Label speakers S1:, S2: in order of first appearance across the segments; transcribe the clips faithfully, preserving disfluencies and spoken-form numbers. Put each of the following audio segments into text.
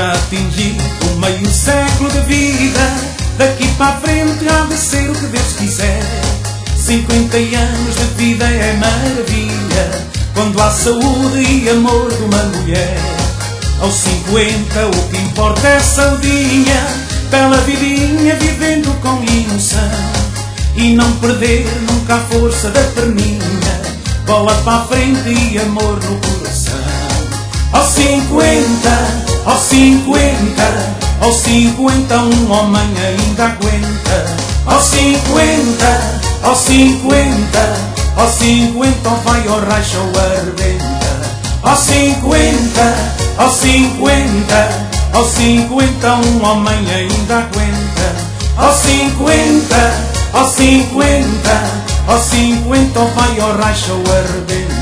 S1: já atingi o meio século de vida. Daqui para a frente há de ser o que Deus quiser. Cinquenta anos de vida é maravilha, quando há saúde e amor de uma mulher. Aos cinquenta o que importa é saudinha, bela vidinha vivendo com emoção, e não perder nunca a força da perninha, bola para a frente e amor no coração. Aos cinquenta, aos cinquenta, aos cinquenta um homem ainda aguenta. Aos cinquenta, aos cinquenta, aos cinquenta vai ao racha ou arrebenta. Aos cinquenta, aos cinquenta, aos cinquenta um homem ainda aguenta. Aos cinquenta, aos cinquenta, aos cinquenta vai ao racha ou arrebenta.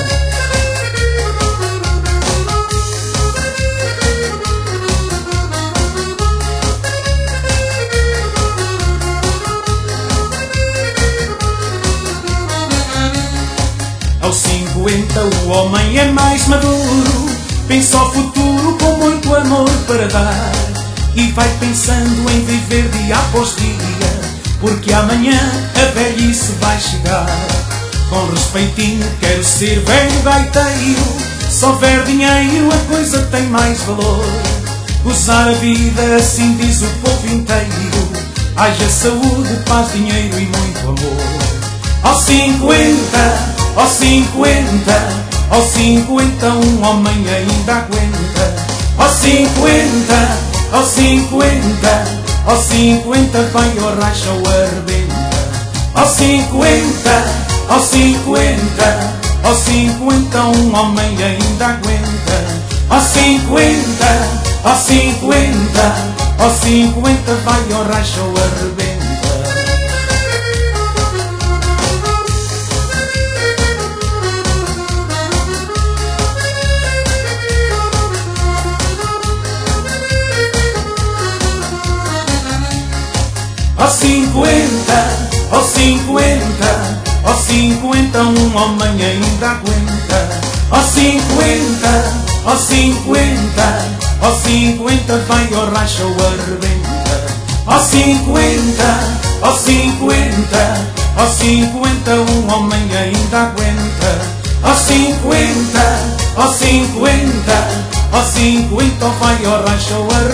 S1: Aos cinquenta o homem é mais maduro, pensa ao futuro com muito amor para dar, e vai pensando em viver dia após dia, porque amanhã a velhice vai chegar. Com respeitinho quero ser velho gaiteiro, se houver dinheiro a coisa tem mais valor. Gozar a vida assim diz o povo inteiro, haja saúde, paz, dinheiro e muito amor. Aos cinquenta, aos cinquenta, aos cinquenta um homem ainda aguenta. Aos cinquenta, aos cinquenta, aos cinquenta vai ao racha ou arrebenta. Aos cinquenta, aos cinquenta, aos cinquenta um homem ainda aguenta. Aos cinquenta, aos cinquenta, aos cinquenta vai ao racha ou arrebenta. Aos cinquenta, aos cinquenta, aos cinquenta um homem ainda aguenta. Aos cinquenta, aos cinquenta, aos cinquenta vai ao racha ou arrebenta. Aos cinquenta, aos cinquenta, aos cinquenta um homem ainda aguenta. Aos cinquenta, aos cinquenta, aos cinquenta vai ao racha ou arrebenta.